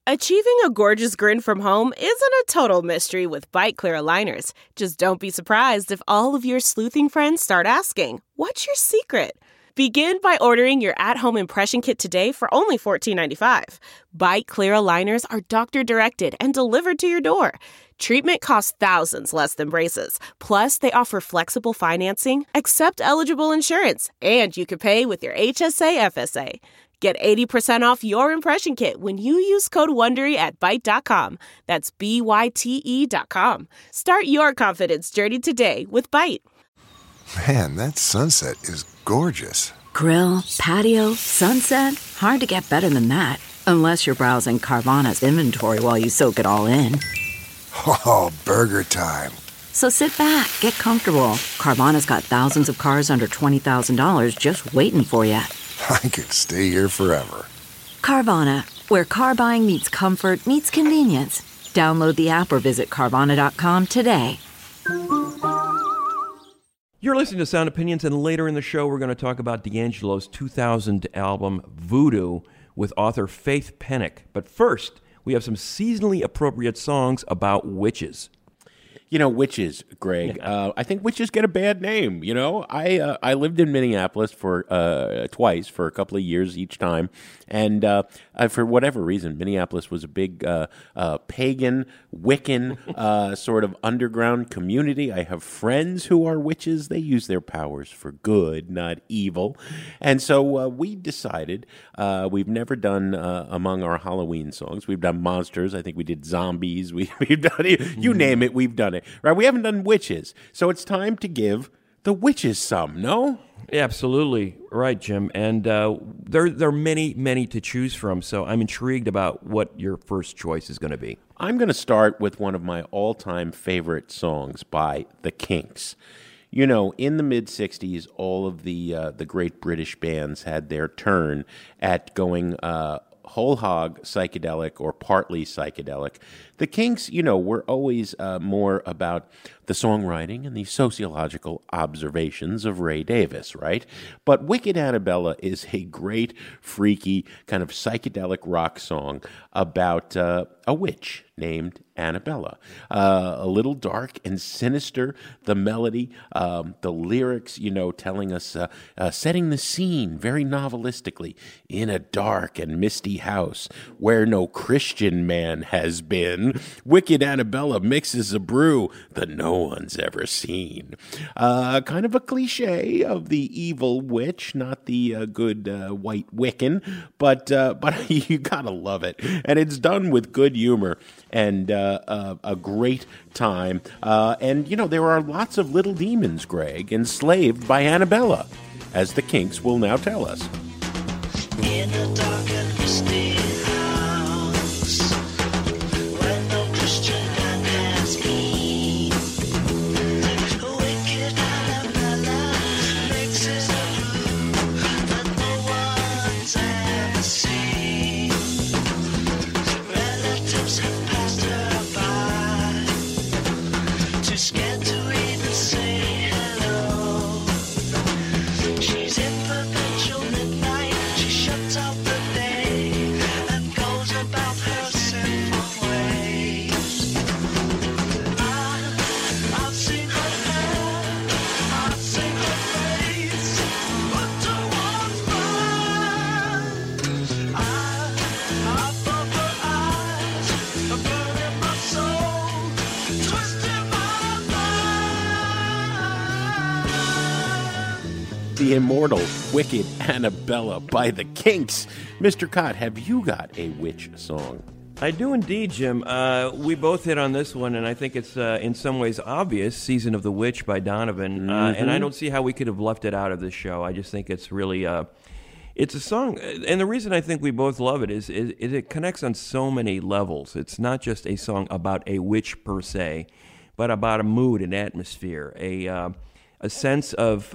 Achieving a gorgeous grin from home isn't a total mystery with Byte Clear aligners. Just don't be surprised if all of your sleuthing friends start asking, "What's your secret?" Begin by ordering your at-home impression kit today for only $14.95. Byte Clear aligners are doctor-directed and delivered to your door. Treatment costs thousands less than braces. Plus, they offer flexible financing, accept eligible insurance, and you can pay with your HSA FSA. Get 80% off your impression kit when you use code WONDERY at Byte.com. That's BYTE.com. Start your confidence journey today with Byte. Man, that sunset is gorgeous. Grill, patio, sunset. Hard to get better than that. Unless you're browsing Carvana's inventory while you soak it all in. Oh, burger time. So sit back, get comfortable. Carvana's got thousands of cars under $20,000 just waiting for you. I could stay here forever. Carvana, where car buying meets comfort, meets convenience. Download the app or visit Carvana.com today. You're listening to Sound Opinions, and later in the show, we're going to talk about D'Angelo's 2000 album, Voodoo, with author Faith Pennock. But first, we have some seasonally appropriate songs about witches. You know, witches, Greg. I think witches get a bad name. You know, I lived in Minneapolis for twice for a couple of years each time, and for whatever reason, Minneapolis was a big pagan, Wiccan sort of underground community. I have friends who are witches. They use their powers for good, not evil, and so we decided we've never done among our Halloween songs. We've done monsters. I think we did zombies. We've done it. You name it, we've done it. Right, we haven't done witches, so it's time to give the witches some, no? Yeah, absolutely right, Jim. And there are many, many to choose from, so I'm intrigued about what your first choice is going to be. I'm going to start with one of my all-time favorite songs by The Kinks. You know, in the mid-'60s, all of the great British bands had their turn at going whole hog psychedelic or partly psychedelic. The Kinks, you know, were always more about the songwriting and the sociological observations of Ray Davis, right? But Wicked Annabella is a great, freaky, kind of psychedelic rock song about a witch named Annabella. A little dark and sinister, the melody, the lyrics, you know, telling us, setting the scene very novelistically in a dark and misty house where no Christian man has been. Wicked Annabella mixes a brew that no one's ever seen. Kind of a cliche of the evil witch, not the good white Wiccan, but you gotta love it. And it's done with good humor and a great time. And, you know, there are lots of little demons, Greg, enslaved by Annabella, as the Kinks will now tell us. In a dark and misty house, where no Christian man has been, Wicked Annabella mixes a brew that no one's ever seen. Relatives have passed her by, too scared to even say hello. She's in perpetual midnight, she shuts out the day and goes about her sinful ways. I've seen her hair, I've seen her face, but to one's blind. Above her eyes, a burn in my soul, twisting my mind. The immortal Wicked Annabella by the Kinks. Mr. Cott, have you got a witch song? I do indeed, Jim. We both hit on this one, and I think it's in some ways obvious, Season of the Witch by Donovan, and I don't see how we could have left it out of this show. I just think it's really, it's a song, and the reason I think we both love it is it connects on so many levels. It's not just a song about a witch per se, but about a mood, an atmosphere, a sense of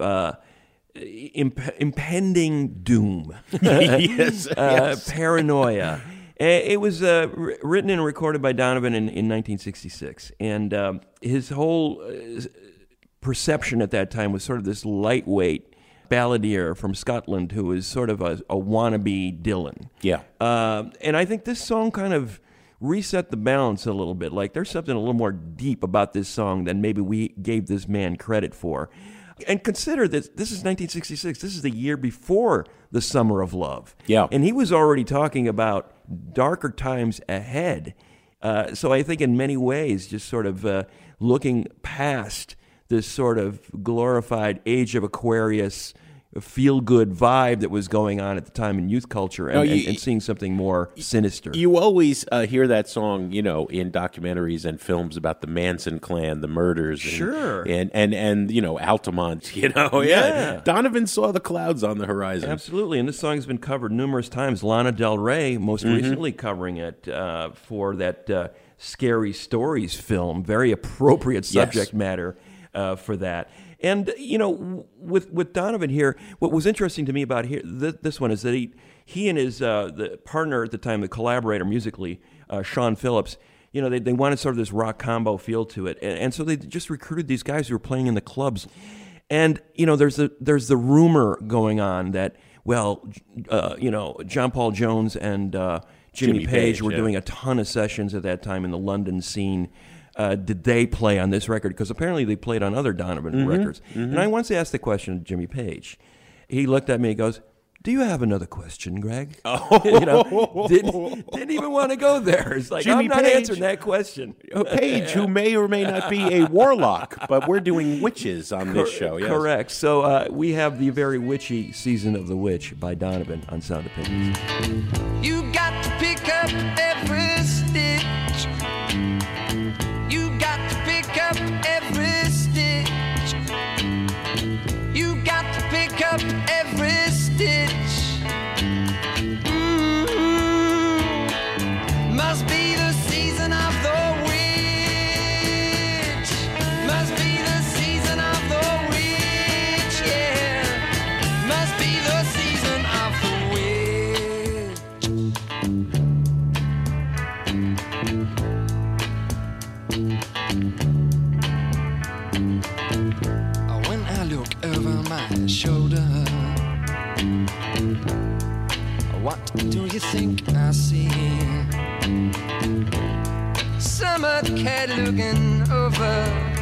impending doom, Yes. paranoia. It was written and recorded by Donovan in 1966, and his whole perception at that time was sort of this lightweight, balladeer from Scotland who is sort of a wannabe Dylan. Yeah. And I think this song kind of reset the balance a little bit. Like there's something a little more deep about this song than maybe we gave this man credit for. And consider that this is 1966. This is the year before the Summer of Love. Yeah. And he was already talking about darker times ahead. So I think in many ways, just sort of looking past this sort of glorified Age of Aquarius feel-good vibe that was going on at the time in youth culture and seeing something more sinister. You always hear that song, in documentaries and films about the Manson clan, the murders. And, Sure. And Altamont, Yeah. Donovan saw the clouds on the horizon. Absolutely, and this song has been covered numerous times. Lana Del Rey, most recently covering it for that Scary Stories film. Very appropriate subject matter for that. And, with Donovan here, what was interesting to me about this one is that he and his the partner at the time, the collaborator musically, Sean Phillips, they wanted sort of this rock combo feel to it. And so they just recruited these guys who were playing in the clubs. And, there's the rumor going on that, John Paul Jones and Jimmy Page were doing a ton of sessions at that time in the London scene. Did they play on this record? Because apparently they played on other Donovan records. And I once asked the question to Jimmy Page. He looked at me and goes, "Do you have another question, Greg?" Didn't even want to go there. It's like, Jimmy I'm not Page. answering that question. Page, who may or may not be a warlock, but we're doing witches on this show. Yes. Correct. So we have the very witchy Season of the Witch by Donovan on Sound Opinions. You got to pick up every stitch. You got to pick up every stitch. You got to pick up every stitch. Must be the season of the witch. Must be the season of the witch, yeah. Must be the season of the when I look over my shoulder, what do you think I see? Summer cat looking over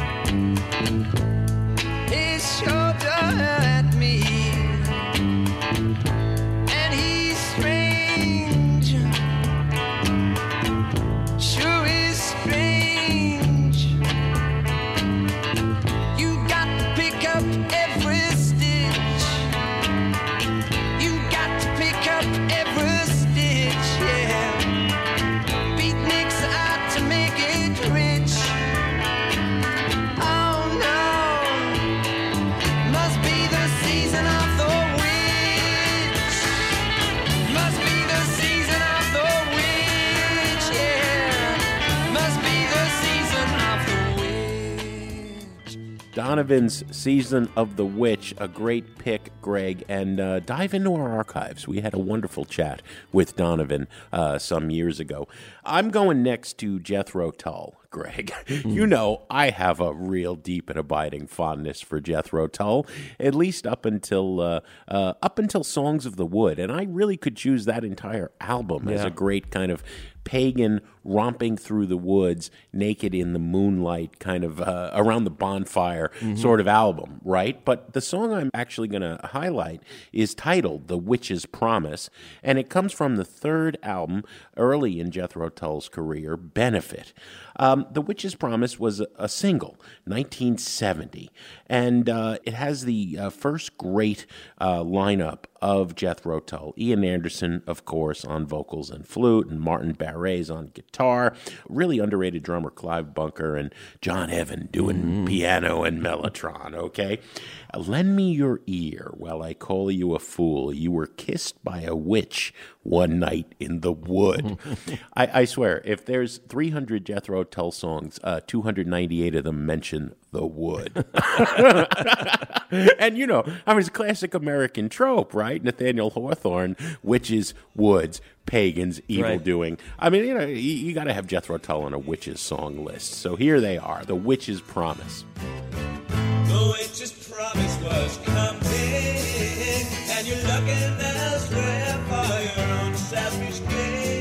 his shoulder at me, and he's strange, sure is strange. You got to pick up every stitch. You got to pick up every stitch, yeah. Beatniks out to make it rich. Oh no, must be the season of the witch. Must be the season of the witch, yeah. Must be the season of the witch. Donovan's Season of the Witch, a great pick, Greg, and dive into our archives. We had a wonderful chat with Donovan some years ago. I'm going next to Jethro Tull, Greg. You know, I have a real deep and abiding fondness for Jethro Tull, at least up until Songs of the Wood, and I really could choose that entire album as a great kind of pagan romping through the woods, naked in the moonlight, kind of around the bonfire sort of album, right? But the song I'm actually going to highlight is titled The Witch's Promise, and it comes from the third album early in Jethro Tull's career, Benefit. The Witch's Promise was a single, 1970, and it has the first great lineup of Jethro Tull. Ian Anderson, of course, on vocals and flute, and Martin Barres on guitar. Really underrated drummer Clive Bunker, and John Evan doing piano and mellotron, okay? Lend me your ear while I call you a fool. You were kissed by a witch one night in the wood. I swear, if there's 300 Jethro Tull songs, 298 of them mention the wood. And, it's a classic American trope, right? Nathaniel Hawthorne, witches, woods, pagans, evildoing. Right. I mean, you got to have Jethro Tull on a witches song list. So here they are, The Witch's Promise. The witch's promise was coming. looking elsewhere for your own selfish gain.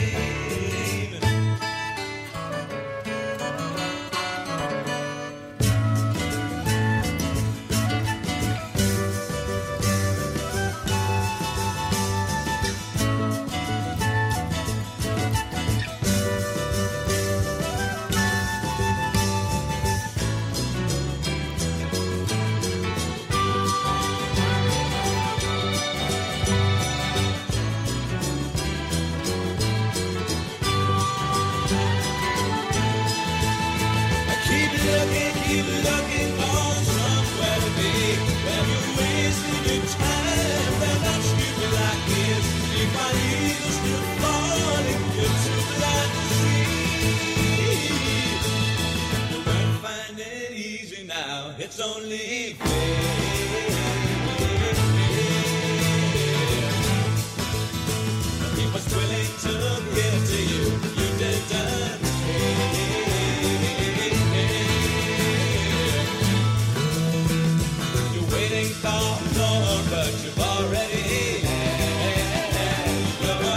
Keep looking for somewhere to be. When you're wasting your time, they're not stupid like this. You find eagles still falling, you're too blind to see. You won't find it easy now, it's only fair. He was willing to give to you, you didn't. Thought more, but you've already had your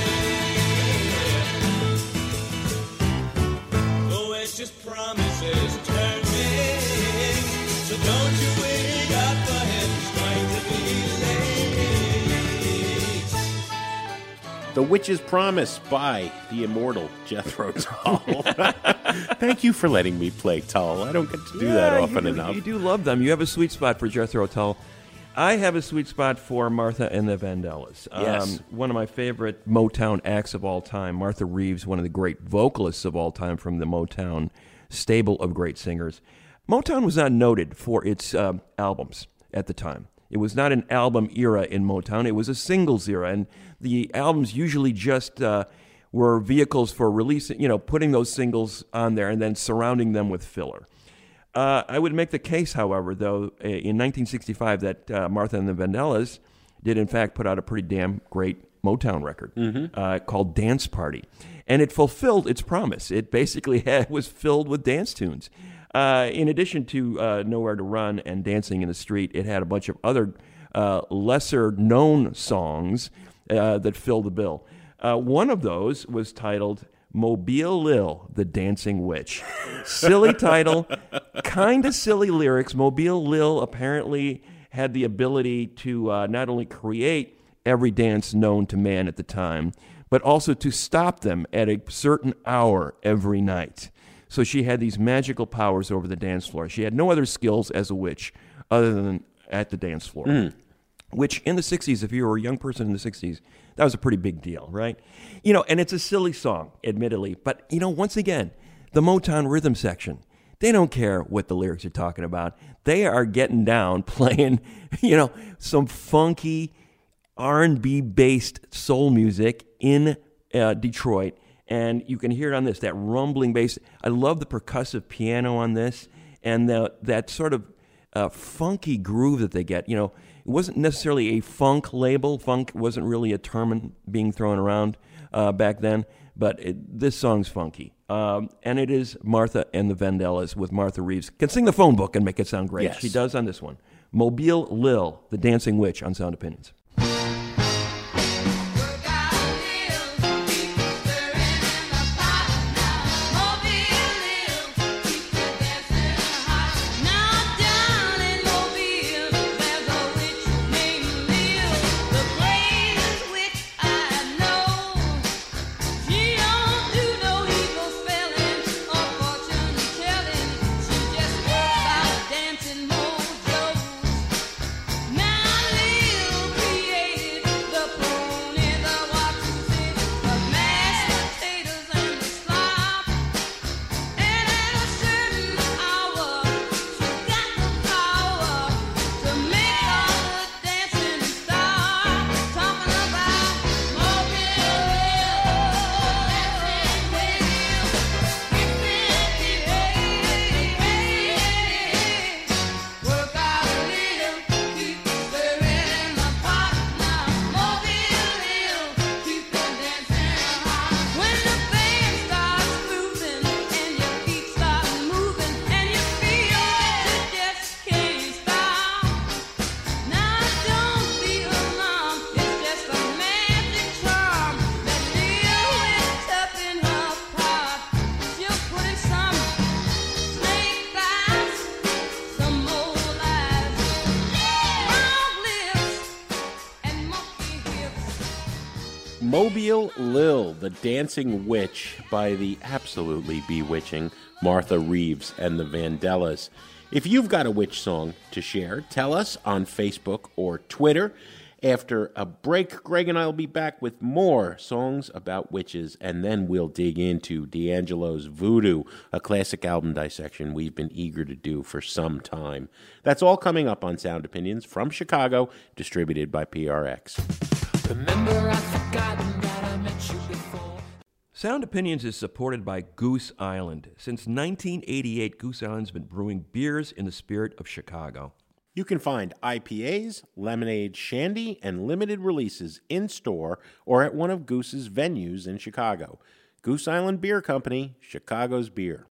share. Oh, it's just promises turning, so don't you wake up for him, he's going to be late. The Witch's Promise by the immortal Jethro Tull. Thank you for letting me play Tull. I don't get to do that often enough. You do love them. You have a sweet spot for Jethro Tull. I have a sweet spot for Martha and the Vandellas. Yes. One of my favorite Motown acts of all time. Martha Reeves, one of the great vocalists of all time from the Motown stable of great singers. Motown was not noted for its albums at the time. It was not an album era in Motown. It was a singles era, and the albums usually just were vehicles for releasing, putting those singles on there and then surrounding them with filler. I would make the case, however, though, in 1965 that Martha and the Vandellas did, in fact, put out a pretty damn great Motown record called Dance Party. And it fulfilled its promise. It basically was filled with dance tunes. In addition to Nowhere to Run and Dancing in the Street, it had a bunch of other lesser-known songs that filled the bill. One of those was titled Mobile Lil, the Dancing Witch. Silly title, kind of silly lyrics. Mobile Lil apparently had the ability to not only create every dance known to man at the time, but also to stop them at a certain hour every night. So she had these magical powers over the dance floor. She had no other skills as a witch other than at the dance floor. Which in the 60s, if you were a young person in the 60s, that was a pretty big deal, right? And it's a silly song, admittedly. But, once again, the Motown rhythm section, they don't care what the lyrics are talking about. They are getting down playing, some funky R&B-based soul music in Detroit. And you can hear it on this, that rumbling bass. I love the percussive piano on this and that sort of funky groove that they get. It wasn't necessarily a funk label. Funk wasn't really a term being thrown around back then, but this song's funky. And it is Martha and the Vandellas with Martha Reeves. Can sing the phone book and make it sound great. Yes. She does on this one. Mobile Lil, the Dancing Witch on Sound Opinions. Dancing mojo. Now, little Mobile Lil, the Dancing Witch by the absolutely bewitching Martha Reeves and the Vandellas. If you've got a witch song to share, tell us on Facebook or Twitter. After a break, Greg and I will be back with more songs about witches, and then we'll dig into D'Angelo's Voodoo, a classic album dissection we've been eager to do for some time. That's all coming up on Sound Opinions from Chicago, distributed by PRX. Remember, I've forgotten that I met you before. Sound Opinions is supported by Goose Island. Since 1988, Goose Island's been brewing beers in the spirit of Chicago. You can find IPAs, lemonade, shandy, and limited releases in-store or at one of Goose's venues in Chicago. Goose Island Beer Company, Chicago's beer.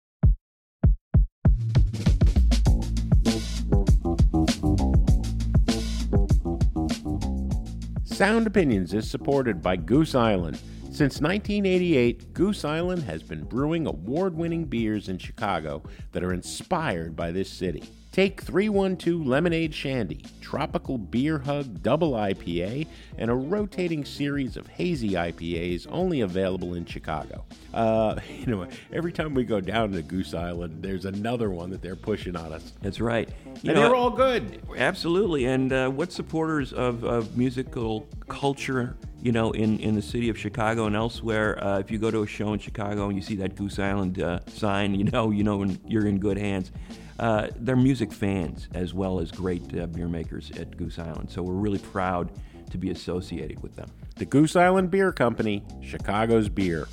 Sound Opinions is supported by Goose Island. Since 1988, Goose Island has been brewing award-winning beers in Chicago that are inspired by this city. Take 312 Lemonade Shandy, Tropical Beer Hug Double IPA, and a rotating series of hazy IPAs only available in Chicago. Every time we go down to Goose Island, there's another one that they're pushing on us. That's right. They're all good. Absolutely. And what supporters of musical culture, in the city of Chicago and elsewhere, if you go to a show in Chicago and you see that Goose Island sign, you're in good hands. They're music fans as well as great beer makers at Goose Island. So we're really proud to be associated with them. The Goose Island Beer Company, Chicago's beer.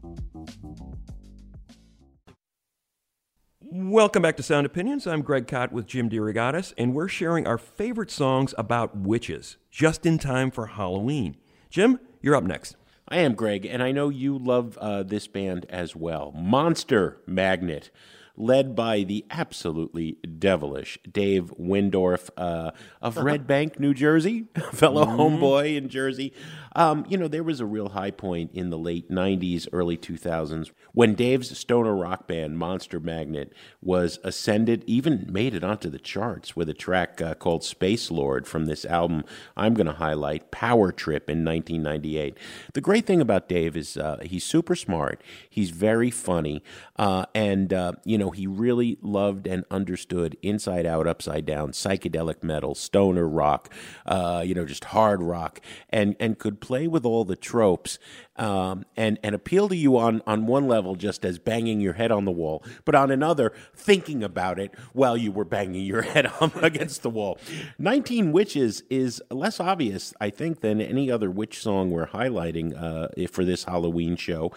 Welcome back to Sound Opinions. I'm Greg Kot with Jim DeRogatis, and we're sharing our favorite songs about witches, just in time for Halloween. Jim, you're up next. I am Greg, and I know you love this band as well. Monster Magnet, led by the absolutely devilish Dave Windorf of Red Bank, New Jersey, a fellow homeboy in Jersey. There was a real high point in the late 90s, early 2000s, when Dave's stoner rock band, Monster Magnet, was ascended, even made it onto the charts with a track called Space Lord from this album I'm going to highlight, Power Trip, in 1998. The great thing about Dave is he's super smart, he's very funny, and he really loved and understood inside out, upside down, psychedelic metal, stoner rock, just hard rock, and could play with all the tropes and appeal to you on one level just as banging your head on the wall, but on another, thinking about it while you were banging your head against the wall. 19 Witches is less obvious, I think, than any other witch song we're highlighting for this Halloween show.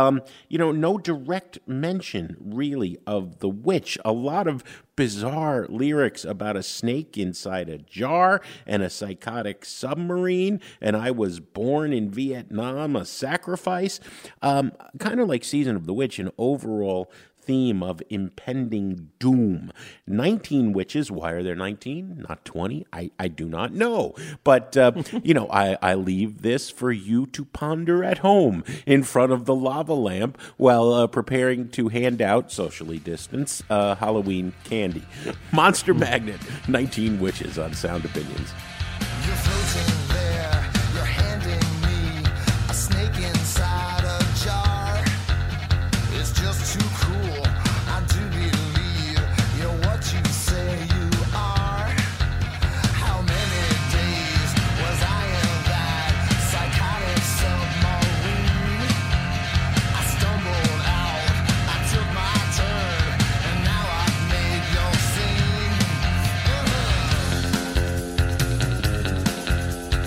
No direct mention, really, of the witch. A lot of bizarre lyrics about a snake inside a jar and a psychotic submarine, and I was born in Vietnam, a sacrifice. Kind of like Season of the Witch, an overall theme of impending doom. 19 witches. Why are there 19, not 20? I do not know. But, I leave this for you to ponder at home in front of the lava lamp while preparing to hand out, socially distanced, Halloween candy. Monster Magnet, 19 Witches on Sound Opinions. You're floating there, you're handing me a snake inside a jar. It's just too cruel, I do believe you're what you say you are. How many days was I in that psychotic submarine? I stumbled out, I took my turn, and now I've made your scene.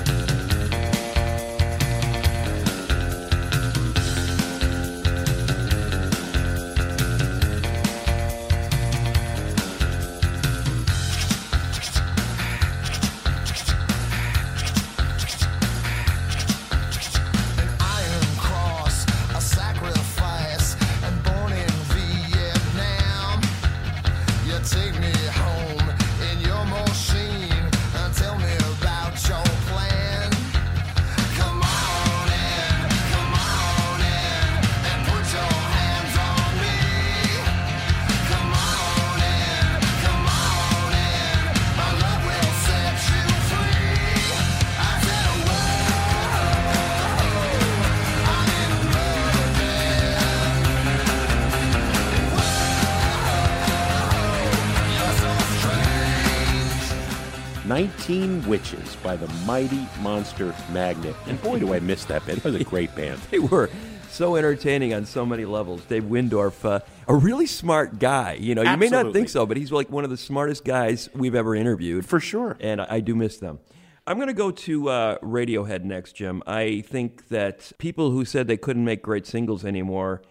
19 Witches by the Mighty Monster Magnet. And boy, do I miss that band. It was a great band. They were so entertaining on so many levels. Dave Windorf, a really smart guy. You know, you may not think so, but he's like one of the smartest guys we've ever interviewed. For sure. And I do miss them. I'm going to go to Radiohead next, Jim. I think that people who said they couldn't make great singles anymore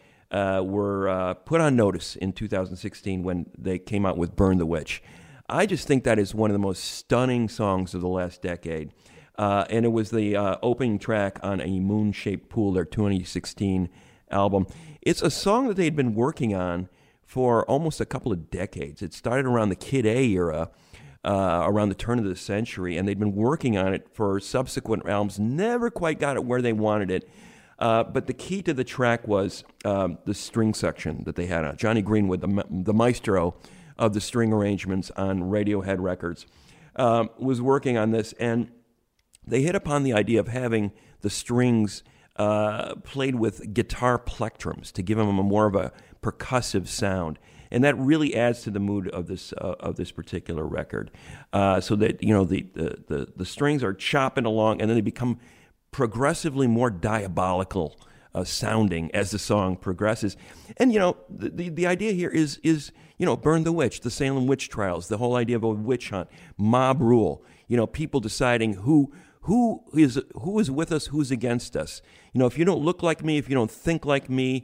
were put on notice in 2016 when they came out with Burn the Witch. I just think that is one of the most stunning songs of the last decade. And it was the opening track on A Moon-Shaped Pool, their 2016 album. It's a song that they'd been working on for almost a couple of decades. It started around the Kid A era, around the turn of the century, and they'd been working on it for subsequent albums, never quite got it where they wanted it. But the key to the track was the string section that they had on. Johnny Greenwood, the maestro of the string arrangements on Radiohead records, was working on this, and they hit upon the idea of having the strings played with guitar plectrums to give them more of a percussive sound. And that really adds to the mood of this particular record, so that the strings are chopping along, and then they become progressively more diabolical sounding as the song progresses. And the idea here is Burn the Witch, the Salem witch trials, the whole idea of a witch hunt, mob rule. People deciding who is with us, who's against us. If you don't look like me, if you don't think like me,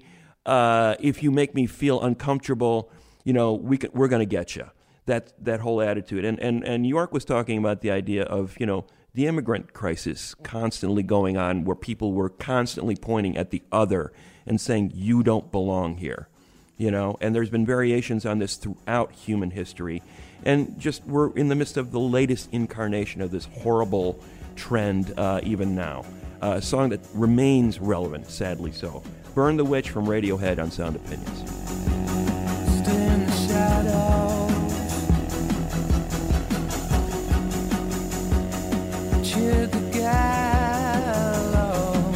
if you make me feel uncomfortable, we're going to get you. That whole attitude. And York was talking about the idea of, the immigrant crisis constantly going on, where people were constantly pointing at the other and saying, you don't belong here. And there's been variations on this throughout human history. And just we're in the midst of the latest incarnation of this horrible trend even now. A song that remains relevant, sadly so. Burn the Witch from Radiohead on Sound Opinions. Stay in the shadows. Cheer the gallows.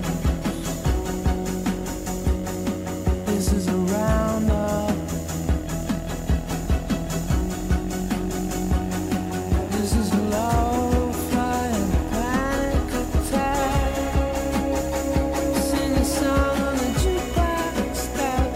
This is a roundup. This is a low-flying panic attack. Sing a song on the jukebox that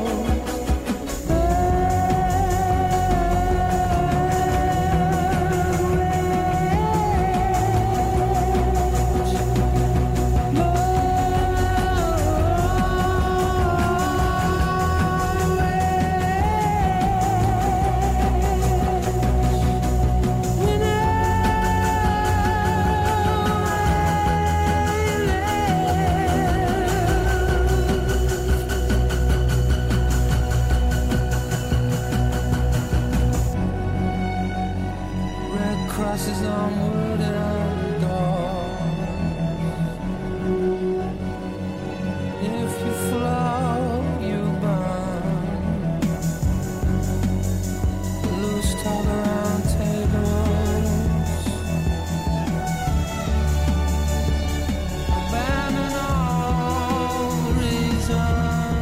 red crosses on wooden doors. If you float, you burn. Loose talk around tables. Abandon all reason.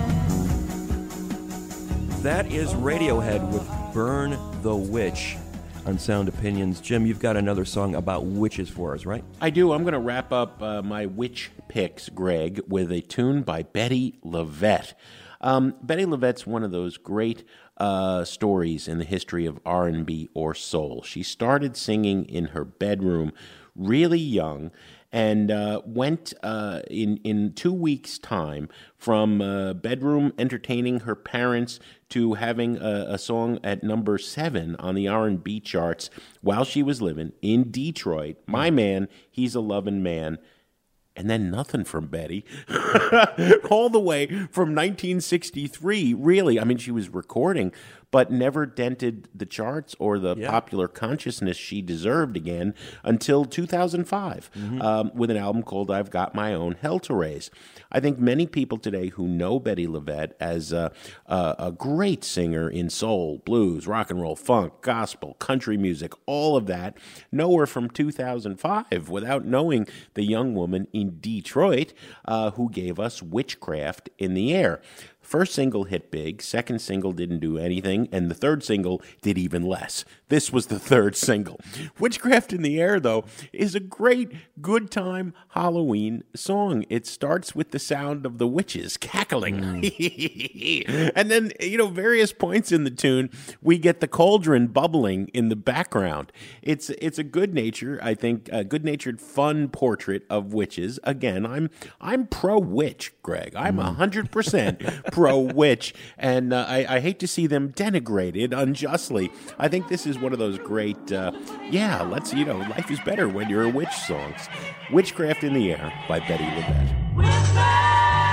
That is Radiohead with Burn the Witch on Sound Opinions. Jim, you've got another song about witches for us, right? I do. I'm going to wrap up my witch picks, Greg, with a tune by Betty LaVette. Betty LaVette's one of those great stories in the history of R&B or soul. She started singing in her bedroom really young, and went in 2 weeks' time from bedroom entertaining her parents to having a song at number 7 on the R&B charts while she was living in Detroit. My man, he's a loving man. And then nothing from Betty all the way from 1963, really. I mean, she was recording, but never dented the charts or the popular consciousness she deserved again until 2005 with an album called I've Got My Own Hell to Raise. I think many people today who know Betty LaVette as a great singer in soul, blues, rock and roll, funk, gospel, country music, all of that, know her from 2005 without knowing the young woman in Detroit who gave us Witchcraft in the Air. First single hit big, second single didn't do anything, amazing, and the third single did even less. This was the third single. Witchcraft in the Air, though, is a great good time Halloween song. It starts with the sound of the witches cackling. And then, various points in the tune, we get the cauldron bubbling in the background. It's a good-natured, I think, a good-natured, fun portrait of witches. Again, I'm pro-witch, Greg. I'm 100% pro-witch, and I hate to see them denigrated unjustly. I think this is one of those great, life is better when you're a witch songs. Witchcraft in the Air by Betty LaBette.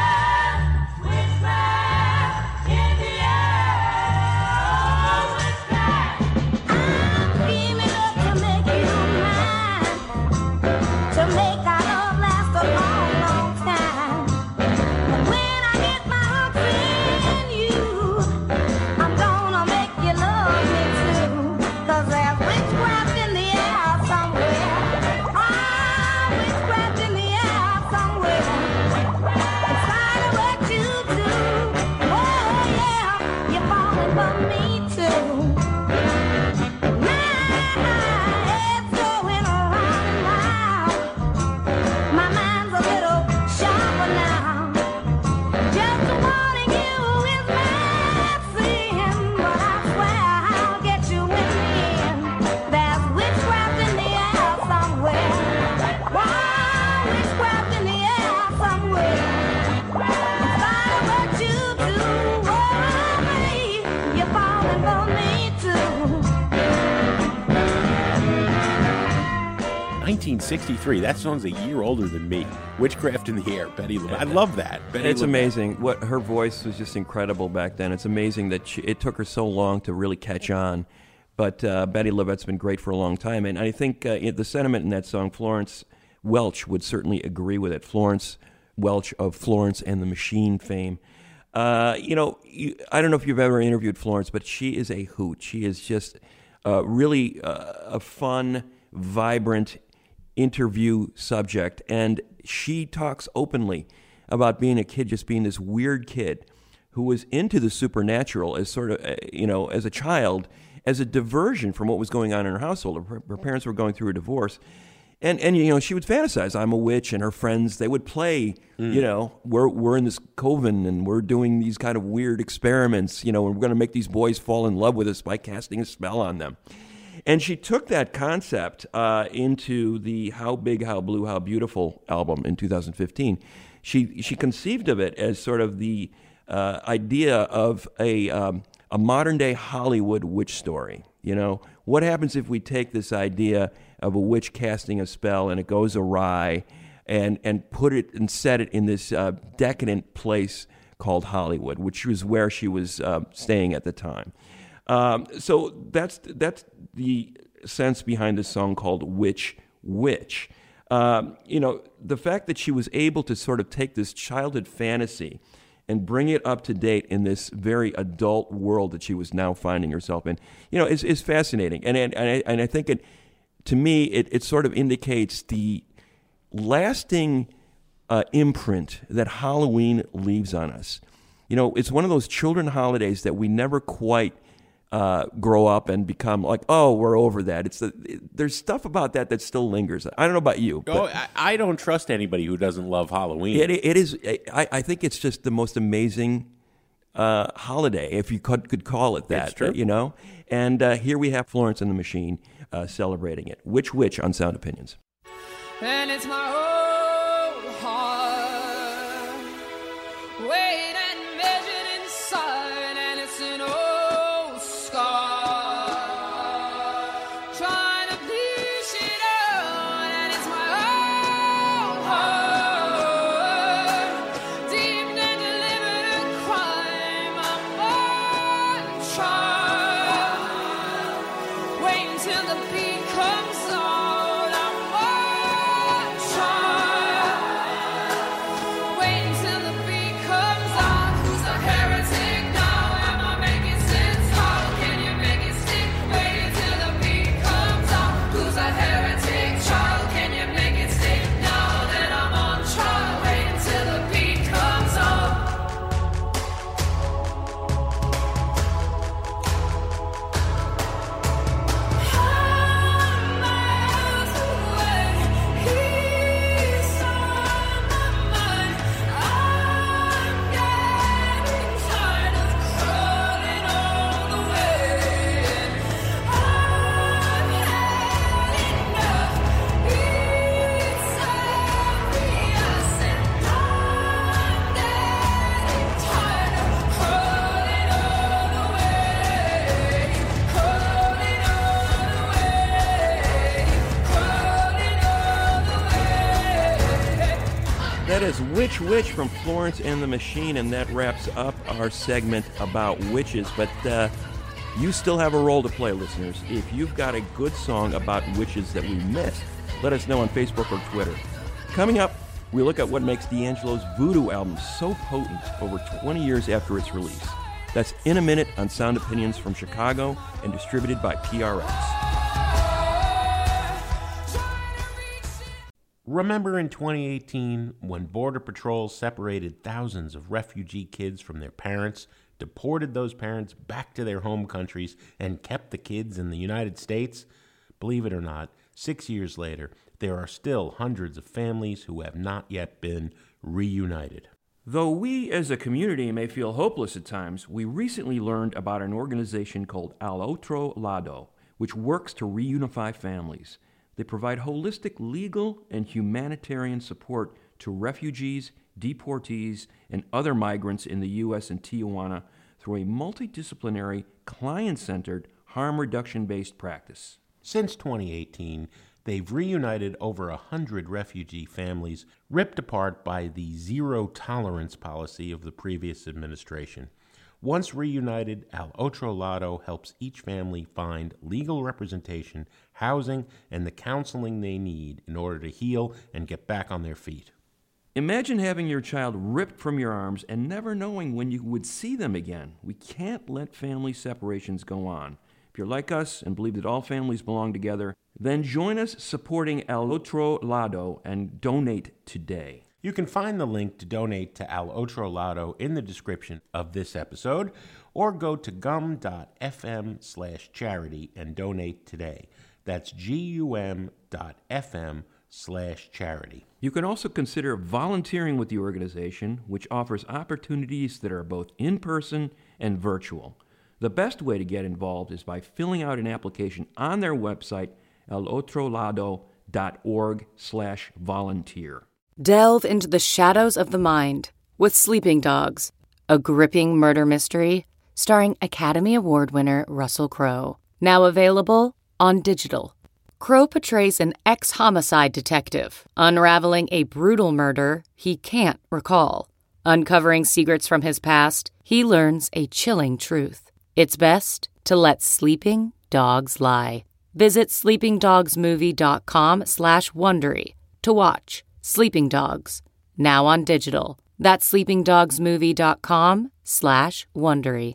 '63. That song's a year older than me. Witchcraft in the Air, Betty LaBette. I love that. It's amazing. What her voice was just incredible back then. It's amazing that it took her so long to really catch on. But Betty LaBette's been great for a long time. And I think the sentiment in that song, Florence Welch would certainly agree with it. Florence Welch of Florence and the Machine fame. I don't know if you've ever interviewed Florence, but she is a hoot. She is just really a fun, vibrant interview subject, and she talks openly about being a kid, just being this weird kid who was into the supernatural as sort of, as a child, as a diversion from what was going on in her household. Her parents were going through a divorce, and she would fantasize, I'm a witch, and her friends, they would play, we're in this coven, and we're doing these kind of weird experiments, and we're going to make these boys fall in love with us by casting a spell on them. And she took that concept into the How Big, How Blue, How Beautiful album in 2015. She conceived of it as sort of the idea of a modern-day Hollywood witch story. What happens if we take this idea of a witch casting a spell and it goes awry and put it and set it in this decadent place called Hollywood, which was where she was staying at the time. So that's the sense behind this song called Witch. The fact that she was able to sort of take this childhood fantasy and bring it up to date in this very adult world that she was now finding herself in, is fascinating. And I think to me, it sort of indicates the lasting imprint that Halloween leaves on us. It's one of those children holidays that we never quite grow up and become like, oh, we're over that. There's stuff about that still lingers. I don't know about you. I don't trust anybody who doesn't love Halloween. It is. I think it's just the most amazing holiday, if you could call it that. It's true. And here we have Florence and the Machine celebrating it. Witch on Sound Opinions. And it's my old heart weighed and measured inside, and it's an old scar trying to bleach it out. And it's my old heart deep and delivered a crime. I'm on trial, waiting till the beat comes on. Waiting till the beat comes on, 'cause That is Witch Witch from Florence and the Machine, and that wraps up our segment about witches. But you still have a role to play, listeners. If you've got a good song about witches that we missed, let us know on Facebook or Twitter. Coming up, we look at what makes D'Angelo's Voodoo album so potent over 20 years after its release. That's in a minute on Sound Opinions from Chicago and distributed by PRX. Remember in 2018 when Border Patrol separated thousands of refugee kids from their parents, deported those parents back to their home countries, and kept the kids in the United States? Believe it or not, 6 years later, there are still hundreds of families who have not yet been reunited. Though we as a community may feel hopeless at times, we recently learned about an organization called Al Otro Lado, which works to reunify families. They provide holistic legal and humanitarian support to refugees, deportees, and other migrants in the U.S. and Tijuana through a multidisciplinary, client-centered, harm reduction-based practice. Since 2018, they've reunited over 100 refugee families ripped apart by the zero-tolerance policy of the previous administration. Once reunited, Al Otro Lado helps each family find legal representation, housing, and the counseling they need in order to heal and get back on their feet. Imagine having your child ripped from your arms and never knowing when you would see them again. We can't let family separations go on. If you're like us and believe that all families belong together, then join us supporting Al Otro Lado and donate today. You can find the link to donate to Al Otro Lado in the description of this episode, or go to gum.fm/charity and donate today. That's gum.fm/charity. You can also consider volunteering with the organization, which offers opportunities that are both in-person and virtual. The best way to get involved is by filling out an application on their website, alotrolado.org/volunteer. Delve into the shadows of the mind with Sleeping Dogs, a gripping murder mystery starring Academy Award winner Russell Crowe. Now available on digital. Crowe portrays an ex-homicide detective unraveling a brutal murder he can't recall. Uncovering secrets from his past, he learns a chilling truth. It's best to let sleeping dogs lie. Visit sleepingdogsmovie.com/Wondery to watch Sleeping Dogs, now on digital. That's sleepingdogsmovie.com/Wondery.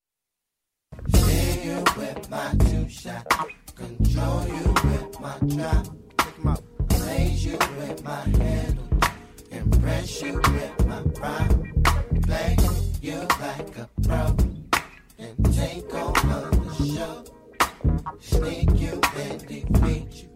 You with my two-shot, control you with my drop. Raise you with my handle, impress you with my pride. Play you like a pro, and take over the show. Sneak you and defeat you.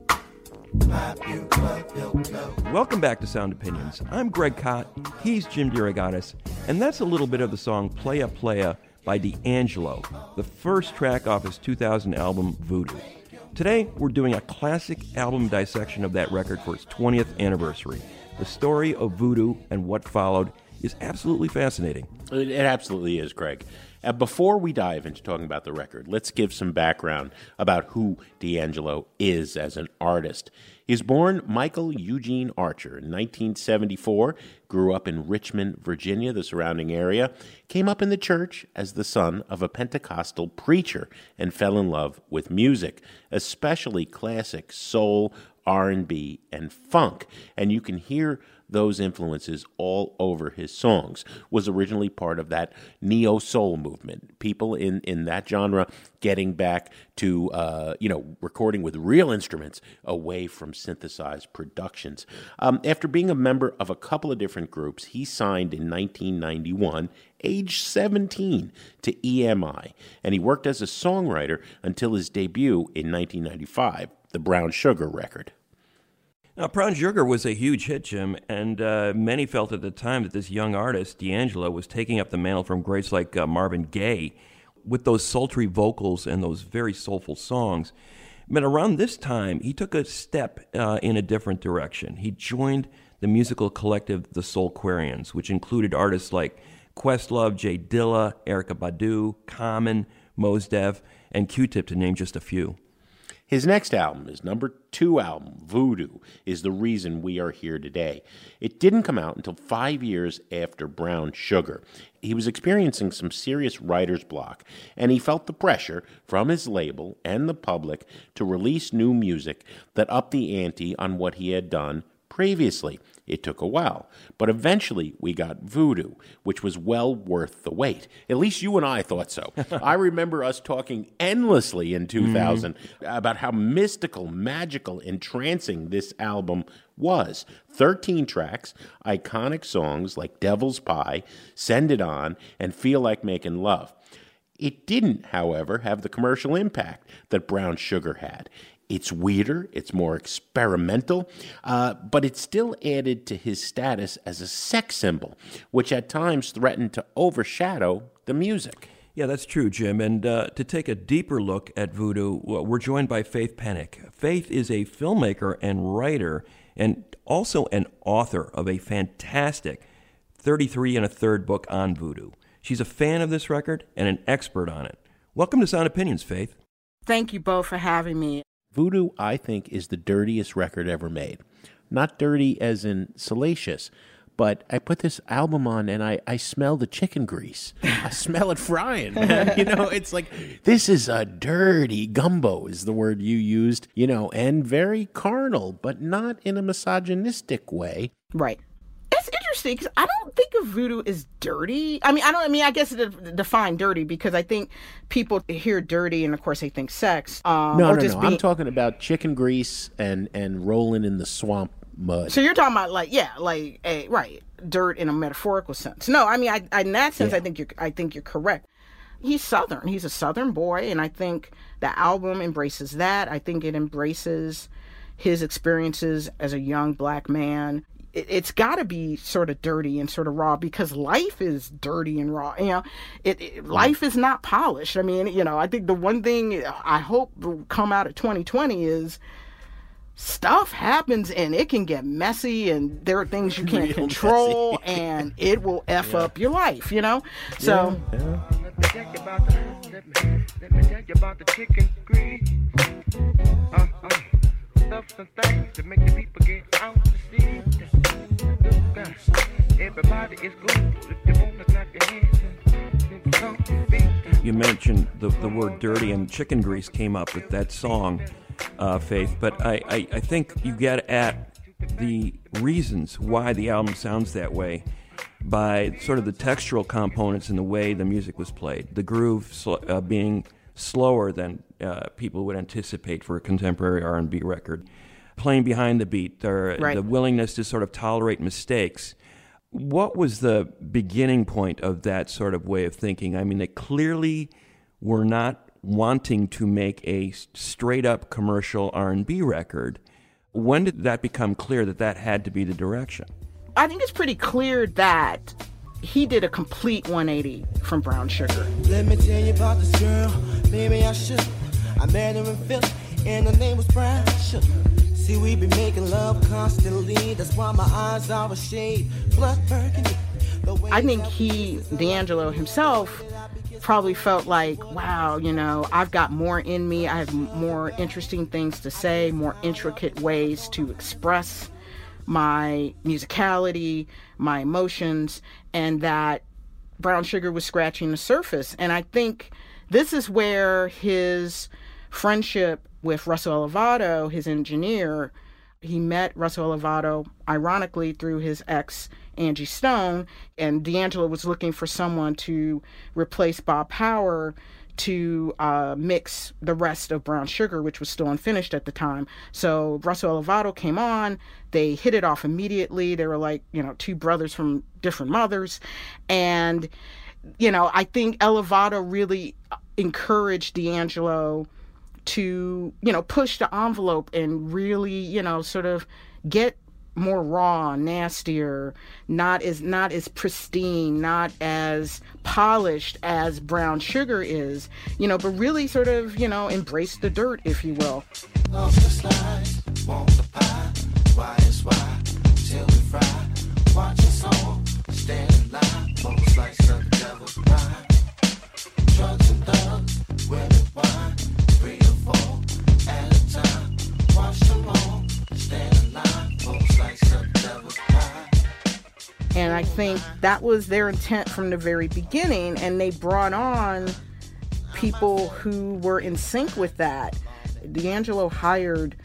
Welcome back to Sound Opinions. I'm Greg Kot, he's Jim DeRogatis, and that's a little bit of the song Playa Playa by D'Angelo, the first track off his 2000 album Voodoo. Today, we're doing a classic album dissection of that record for its 20th anniversary. The story of Voodoo and what followed is absolutely fascinating. It absolutely is, Greg. Before we dive into talking about the record, let's give some background about who D'Angelo is as an artist. He was born Michael Eugene Archer in 1974, grew up in Richmond, Virginia, the surrounding area, came up in the church as the son of a Pentecostal preacher, and fell in love with music, especially classic soul, R&B, and funk. And you can hear those influences all over his songs. Was originally part of that neo-soul movement. People in that genre getting back to, recording with real instruments away from synthesized productions. After being a member of a couple of different groups, he signed in 1991, age 17, to EMI. And he worked as a songwriter until his debut in 1995, the Brown Sugar record. Now, Brown Sugar was a huge hit, Jim, and many felt at the time that this young artist, D'Angelo, was taking up the mantle from greats like Marvin Gaye with those sultry vocals and those very soulful songs. But around this time, he took a step in a different direction. He joined the musical collective The Soulquarians, which included artists like Questlove, Jay Dilla, Erykah Badu, Common, Mos Def, and Q-Tip, to name just a few. His next album, his number 2 album, Voodoo, is the reason we are here today. It didn't come out until 5 years after Brown Sugar. He was experiencing some serious writer's block, and he felt the pressure from his label and the public to release new music that upped the ante on what he had done previously. It took a while, but eventually we got Voodoo, which was well worth the wait. At least you and I thought so. I remember us talking endlessly in 2000 about how mystical, magical, entrancing this album was. 13 tracks, iconic songs like Devil's Pie, Send It On, and Feel Like Making Love. It didn't, however, have the commercial impact that Brown Sugar had. It's weirder, it's more experimental, but it still added to his status as a sex symbol, which at times threatened to overshadow the music. Yeah, that's true, Jim. And to take a deeper look at Voodoo, we're joined by Faith Pennick. Faith is a filmmaker and writer and also an author of a fantastic 33 1/3 book on Voodoo. She's a fan of this record and an expert on it. Welcome to Sound Opinions, Faith. Thank you both for having me. Voodoo, I think, is the dirtiest record ever made. Not dirty as in salacious, but I put this album on and I smell the chicken grease. I smell it frying, man. It's like, this is a dirty gumbo is the word you used, and very carnal, but not in a misogynistic way. Right. It's interesting because I don't think of Voodoo as dirty. I guess it define dirty because I think people hear dirty and of course they think sex. No. I'm talking about chicken grease and rolling in the swamp mud. So you're talking about right, dirt in a metaphorical sense. No, in that sense, yeah. I think you're correct. He's Southern. He's a Southern boy, and I think the album embraces that. I think it embraces his experiences as a young black man. It's got to be sort of dirty and sort of raw because life is dirty and raw. Life is not polished. I think the one thing I hope will come out of 2020 is stuff happens and it can get messy and there are things you can't control and it will F up your life, So. Yeah. Let me tell you about the chicken grease. Stuff and things to make the people get out to see. Everybody is good if they want to clap your hands. You mentioned the word dirty, and chicken grease came up with that song, Faith. But I think you get at the reasons why the album sounds that way by sort of the textural components and the way the music was played. The groove being slower than people would anticipate for a contemporary R&B record. Playing behind the beat, right. The willingness to sort of tolerate mistakes. What was the beginning point of that sort of way of thinking? They clearly were not wanting to make a straight-up commercial R&B record. When did that become clear that had to be the direction? I think it's pretty clear that he did a complete 180 from Brown Sugar. Let me tell you about this girl, maybe I should. I met her in Philly, and her name was Brown Sugar. See, we be making love constantly, that's why my eyes are a shade blood burgundy. I think D'Angelo himself, probably felt like, wow, I've got more in me. I have more interesting things to say, more intricate ways to express my musicality, my emotions, and that Brown Sugar was scratching the surface. And I think this is where his friendship with Russell Elevato, his engineer, he met Russell Elevato, ironically, through his ex, Angie Stone, and D'Angelo was looking for someone to replace Bob Power to mix the rest of Brown Sugar, which was still unfinished at the time. So Russell Elevato came on, they hit it off immediately. They were like, two brothers from different mothers. And, I think Elevato really encouraged D'Angelo to, push the envelope and really, sort of get more raw, nastier, not as pristine, not as polished as Brown Sugar is, but really sort of, embrace the dirt, if you will. Love the slice, want the pie, why is why, till we fry, watching song, stand live, most like some devil's pie, drugs and thugs, women wine, 3 or 4, and think that was their intent from the very beginning, and they brought on people who were in sync with that. D'Angelo hired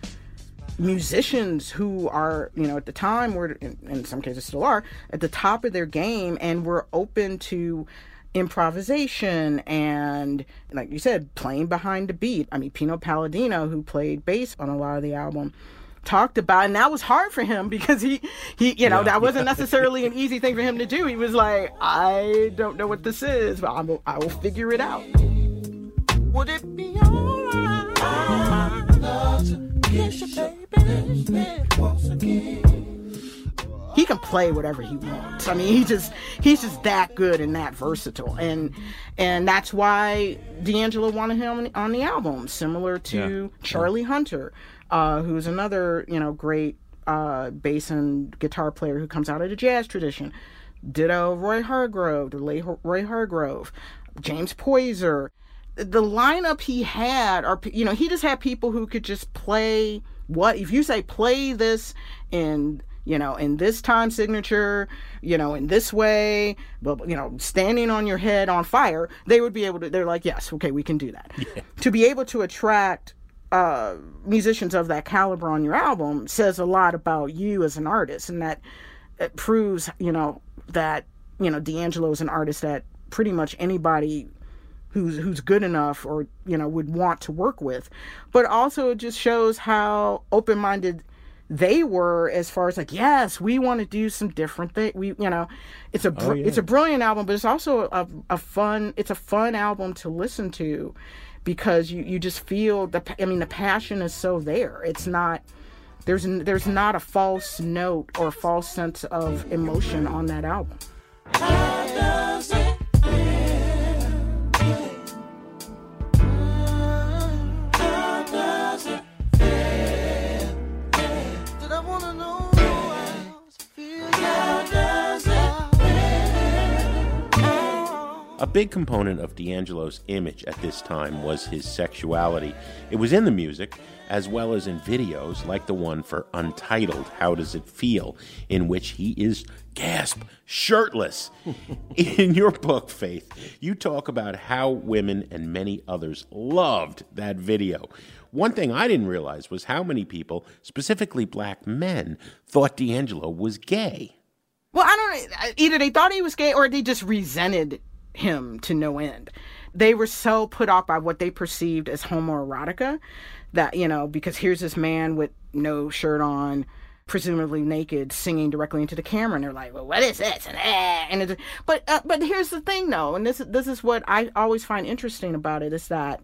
musicians who are, at the time were, in some cases still are, at the top of their game, and were open to improvisation and, like you said, playing behind the beat. I mean, Pino Palladino, who played bass on a lot of the album, talked about, and that was hard for him because he that wasn't necessarily an easy thing for him to do. He was like, I don't know what this is, but I will figure it out. Would it be alright? I'd love to kiss you, baby, once again. He can play whatever he wants. I mean, he's just that good and that versatile, and that's why D'Angelo wanted him on the album, similar to Charlie Hunter, who's another great bass and guitar player who comes out of the jazz tradition. Ditto Roy Hargrove, the late Roy Hargrove, James Poyser. The lineup he had, he just had people who could just play if you say play this in this time signature, in this way, but, standing on your head on fire, they would be able to, they're like, yes, okay, we can do that. Yeah. To be able to attract musicians of that caliber on your album says a lot about you as an artist, and that it proves, that, D'Angelo is an artist that pretty much anybody who's good enough or would want to work with. But also it just shows how open-minded they were as far as like, yes, we want to do some different thing. It's a brilliant album, but it's also a fun album to listen to, because you just feel the passion is so there. It's not, there's not a false note or false sense of emotion on that album. How does it A big component of D'Angelo's image at this time was his sexuality. It was in the music, as well as in videos like the one for Untitled, How Does It Feel?, in which he is, gasp, shirtless. In your book, Faith, you talk about how women and many others loved that video. One thing I didn't realize was how many people, specifically black men, thought D'Angelo was gay. Well, I don't know. Either they thought he was gay or they just resented him to no end. They were so put off by what they perceived as homoerotica that, because here's this man with no shirt on, presumably naked, singing directly into the camera, and they're like, well, what is this? But here's the thing, though, and this is what I always find interesting about it, is that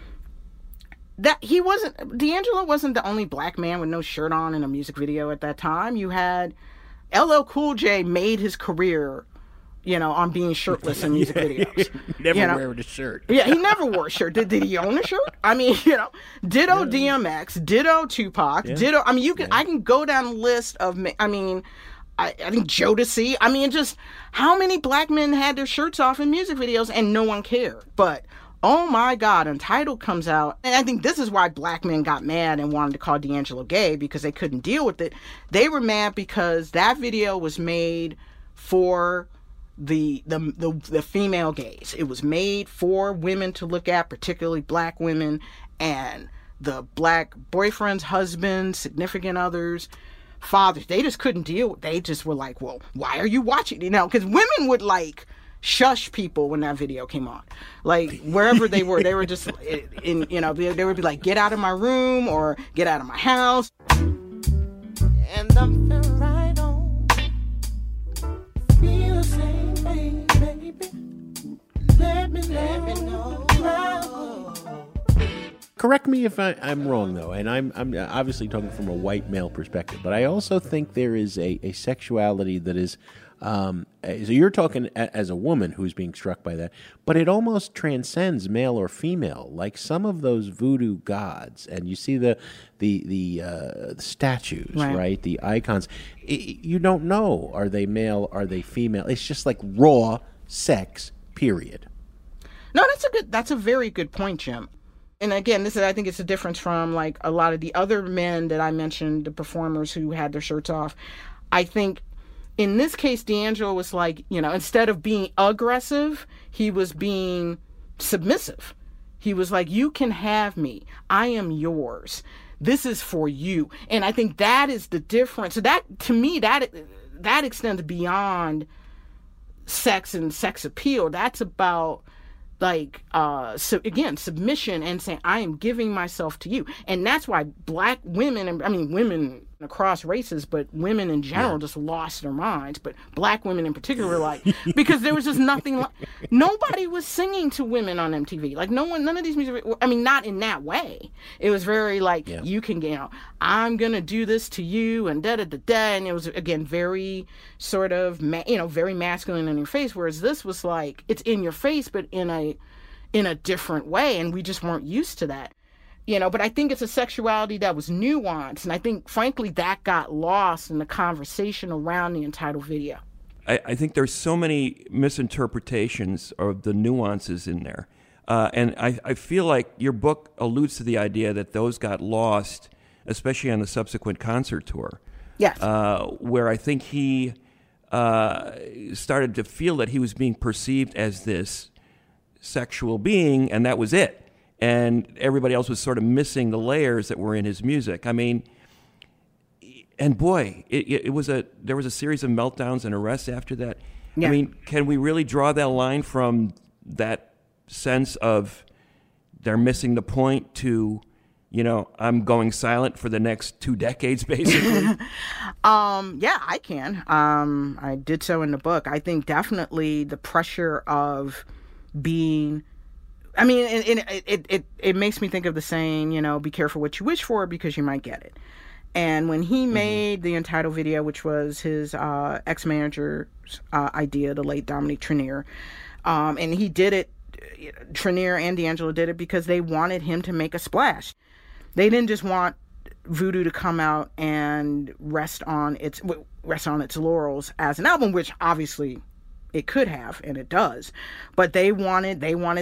D'Angelo wasn't the only black man with no shirt on in a music video at that time. You had LL Cool J made his career on being shirtless in music videos. Never wearing a shirt. Yeah, he never wore a shirt. Did he own a shirt? I mean, ditto DMX, ditto Tupac, ditto. I mean, I can go down a list of. I think Jodeci. I mean, just how many black men had their shirts off in music videos and no one cared. But oh my God, Untitled comes out, and I think this is why black men got mad and wanted to call D'Angelo gay, because they couldn't deal with it. They were mad because that video was made for the female gaze. It was made for women to look at, particularly black women, and the black boyfriends, husbands, significant others, fathers. They just couldn't deal with it. They just were like, well, why are you watching? Because women would shush people when that video came on. Wherever they were just they would be like, get out of my room or get out of my house. And I'm right on. Feel the same way, baby. Let me know. Correct me if I'm wrong, though, and I'm obviously talking from a white male perspective, but I also think there is a sexuality that is, so you're talking as a woman who's being struck by that, but it almost transcends male or female, like some of those voodoo gods, and you see the statues, right? The icons. You don't know, are they male, are they female? It's just like raw sex, period. No, that's a very good point, Jim. And again, I think it's a difference from a lot of the other men that I mentioned, the performers who had their shirts off. I think in this case, D'Angelo was like, instead of being aggressive, he was being submissive. He was like, you can have me. I am yours. This is for you. And I think that is the difference. So that, to me, that extends beyond sex and sex appeal. That's about submission and saying, I am giving myself to you. And that's why black women, women across races, but women in general just lost their minds. But black women in particular were like, because there was just nothing, nobody was singing to women on MTV. Like none of these music, not in that way. It was very like, you can, I'm going to do this to you and da-da-da-da. And it was, again, very sort of, very masculine in your face. Whereas this was like, it's in your face, but in a different way. And we just weren't used to that. But I think it's a sexuality that was nuanced. And I think, frankly, that got lost in the conversation around the Entitled video. I think there's so many misinterpretations of the nuances in there. And I feel like your book alludes to the idea that those got lost, especially on the subsequent concert tour. Yes. Where I think he started to feel that he was being perceived as this sexual being, and that was it. And everybody else was sort of missing the layers that were in his music. And boy, there was a series of meltdowns and arrests after that. Yeah. Can we really draw that line from that sense of they're missing the point to, I'm going silent for the next 2 decades, basically? Yeah, I can. I did so in the book. I think definitely the pressure of being... it makes me think of the saying, be careful what you wish for because you might get it. And when he made the Entitled video, which was his ex-manager's idea, the late Dominique Trenier, and he did it, Trenier and D'Angelo did it because they wanted him to make a splash. They didn't just want Voodoo to come out and rest on its laurels as an album, which obviously it could have, and it does, but they wanted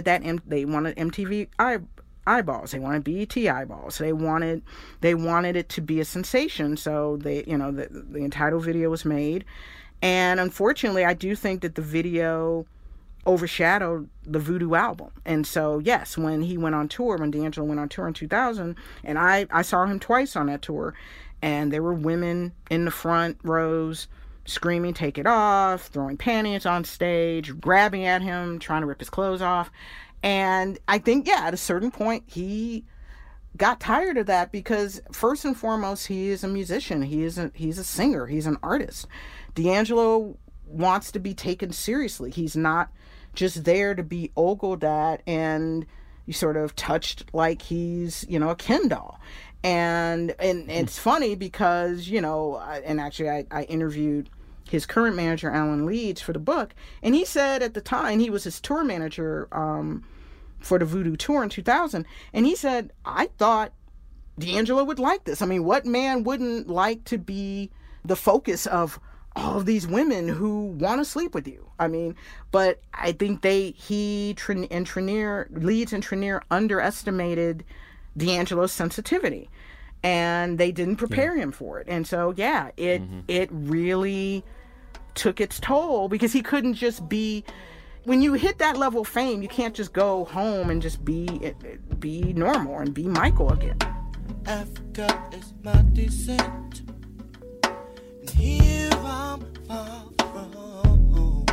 MTV eyeballs. They wanted BET eyeballs. They wanted it to be a sensation. So the Entitled video was made, and unfortunately, I do think that the video overshadowed the Voodoo album. And so, yes, when D'Angelo went on tour in 2000, and I saw him twice on that tour, and there were women in the front rows screaming, take it off, throwing panties on stage, grabbing at him, trying to rip his clothes off. And I think, at a certain point, he got tired of that because, first and foremost, he is a musician. He's a singer. He's an artist. D'Angelo wants to be taken seriously. He's not just there to be ogled at and you sort of touched like he's, a Ken doll. And it's funny because, and actually I interviewed his current manager, Alan Leeds, for the book. And he said at the time, he was his tour manager for the Voodoo tour in 2000. And he said, I thought D'Angelo would like this. What man wouldn't like to be the focus of all of these women who want to sleep with you? But I think Leeds and Trenier underestimated D'Angelo's sensitivity. And they didn't prepare him for it. And so, it really took its toll because he couldn't just be... When you hit that level of fame, you can't just go home and just be normal and be Michael again. Africa is my descent, and here I'm far from home.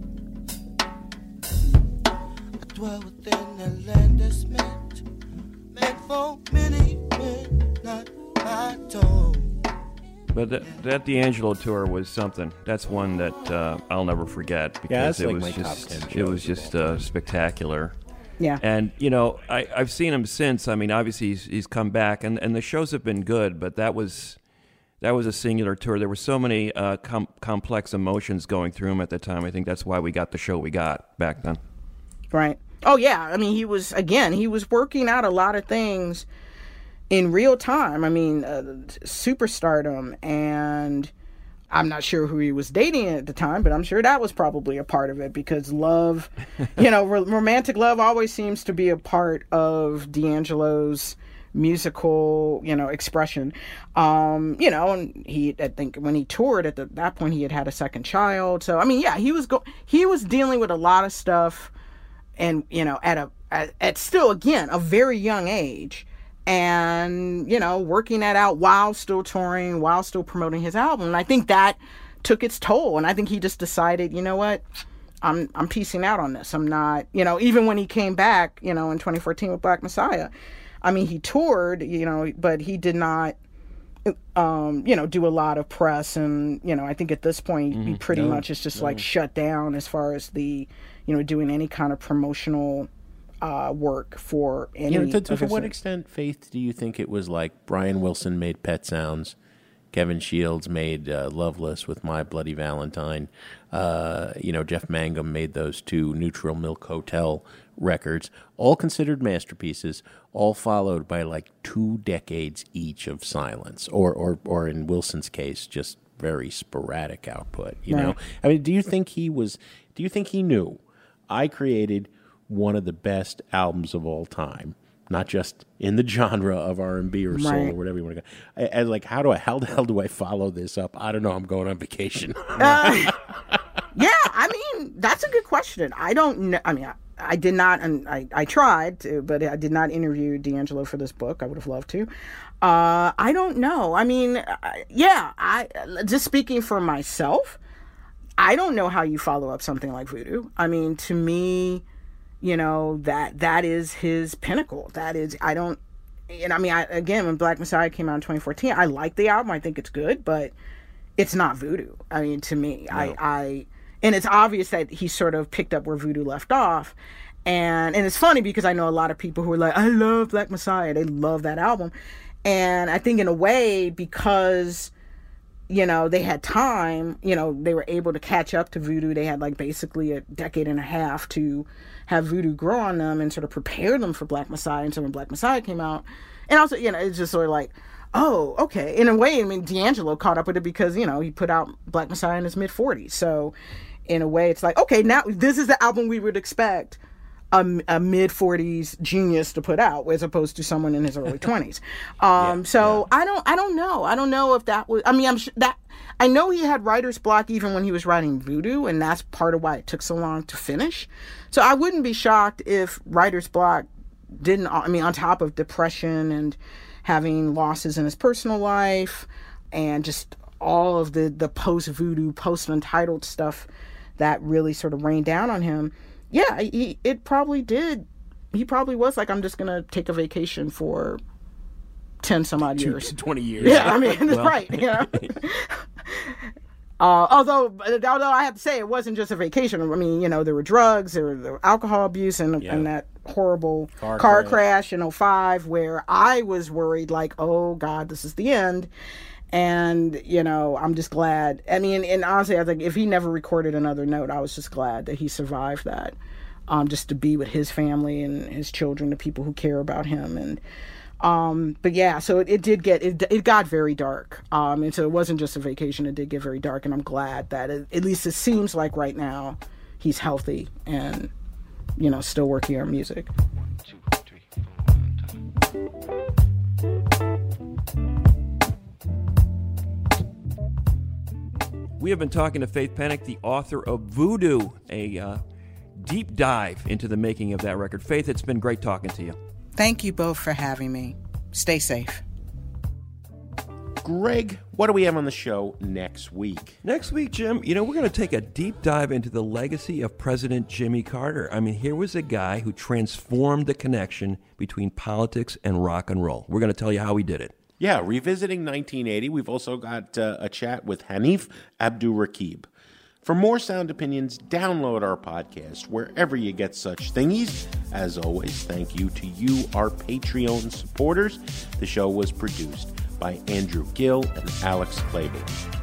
I dwell within a land that's meant for many men, not my own. But that D'Angelo tour was something. That's one that I'll never forget because it was just spectacular. Yeah. And I've seen him since. Obviously he's come back, and the shows have been good. But that was a singular tour. There were so many complex emotions going through him at the time. I think that's why we got the show we got back then. Right. Oh yeah. He was working out a lot of things in real time. Superstardom, and I'm not sure who he was dating at the time, but I'm sure that was probably a part of it because love, romantic love always seems to be a part of D'Angelo's musical, expression. And I think when he toured at that point, he had a second child. So, I mean, yeah, he was dealing with a lot of stuff and, at still, again, a very young age and, working that out while still touring, while still promoting his album. And I think that took its toll. And I think he just decided, you know what? I'm piecing out on this. I'm not, even when he came back, in 2014 with Black Messiah, I mean, he toured, but he did not, do a lot of press. And, I think at this point, he pretty much is just like shut down as far as the, doing any kind of promotional work for any. To what extent, Faith, do you think it was like Brian Wilson made Pet Sounds? Kevin Shields made Loveless with My Bloody Valentine. Jeff Mangum made those 2 Neutral Milk Hotel records, all considered masterpieces, all followed by like 2 decades each of silence, or in Wilson's case, just very sporadic output. You know, I mean, do you think he knew I created one of the best albums of all time? Not just in the genre of R&B or soul or whatever you want to go. And like, how the hell do I follow this up? I don't know. I'm going on vacation. Yeah, I mean, that's a good question. I don't know. I mean, I did not, and I tried to, but I did not interview D'Angelo for this book. I would have loved to. I don't know. I mean, I just speaking for myself, I don't know how you follow up something like Voodoo. I mean, to me, that is his pinnacle. That is, again, when Black Messiah came out in 2014, I like the album. I think it's good, but it's not Voodoo. I mean, to me, no. And it's obvious that he sort of picked up where Voodoo left off. And it's funny because I know a lot of people who are like, I love Black Messiah. They love that album. And I think in a way, because, they had time, they were able to catch up to Voodoo. They had like basically a decade and a half to have Voodoo grow on them and sort of prepare them for Black Messiah. And so when Black Messiah came out, and also, it's just sort of like, oh, okay. In a way, I mean, D'Angelo caught up with it because, he put out Black Messiah in his mid-40s. So in a way, it's like, okay, now this is the album we would expect a mid-40s genius to put out, as opposed to someone in his early 20s. I don't know. I don't know if that was, I mean, I'm sure that, I know he had writer's block even when he was writing Voodoo, and that's part of why it took so long to finish. So I wouldn't be shocked if writer's block didn't, on top of depression and having losses in his personal life and just all of the post-Voodoo, post-Untitled stuff that really sort of rained down on him. Yeah, it probably did. He probably was like, I'm just going to take a vacation for 10 some odd years. 20 years. Yeah, I mean, right. Although I have to say, it wasn't just a vacation. I mean, there were drugs, there were alcohol abuse, and that horrible car crash in 2005 where I was worried, like, oh, God, this is the end. And, I'm just glad. I mean, and honestly, I think if he never recorded another note, I was just glad that he survived that, just to be with his family and his children, the people who care about him. And, but yeah, so it got very dark. And so it wasn't just a vacation. It did get very dark. And I'm glad that at least it seems like right now he's healthy and, still working on music. 1, 2, 3, 4, 1, 2. We have been talking to Faith Pennock, the author of Voodoo, a deep dive into the making of that record. Faith, it's been great talking to you. Thank you both for having me. Stay safe. Greg, what do we have on the show next week? Next week, Jim, we're going to take a deep dive into the legacy of President Jimmy Carter. I mean, here was a guy who transformed the connection between politics and rock and roll. We're going to tell you how he did it. Yeah, revisiting 1980, we've also got a chat with Hanif Abdurraqib. For more sound opinions, download our podcast wherever you get such thingies. As always, thank you to you, our Patreon supporters. The show was produced by Andrew Gill and Alex Claiborne.